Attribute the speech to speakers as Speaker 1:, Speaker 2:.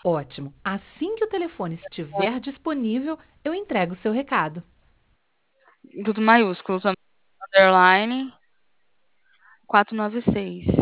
Speaker 1: Ótimo. Assim que o telefone estiver disponível, eu entrego o seu recado.
Speaker 2: Tudo maiúsculo também. Underline 496.